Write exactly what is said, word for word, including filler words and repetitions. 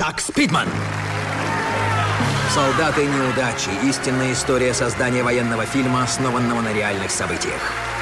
Зак Спидман. «Солдаты неудачи». Истинная история создания военного фильма, основанного на реальных событиях.